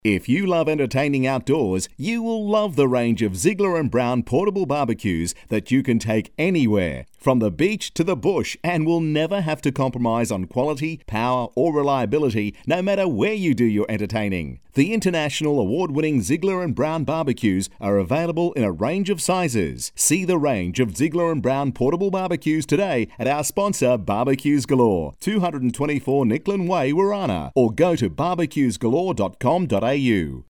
If you love entertaining outdoors, you will love the range of Ziegler and Brown portable barbecues that you can take anywhere, from the beach to the bush, and will never have to compromise on quality, power, or reliability, no matter where you do your entertaining. The international award-winning Ziegler and Brown barbecues are available in a range of sizes. See the range of Ziegler and Brown portable barbecues today at our sponsor, Barbecues Galore, 224 Nicklin Way, Warana, or go to barbecuesgalore.com.au.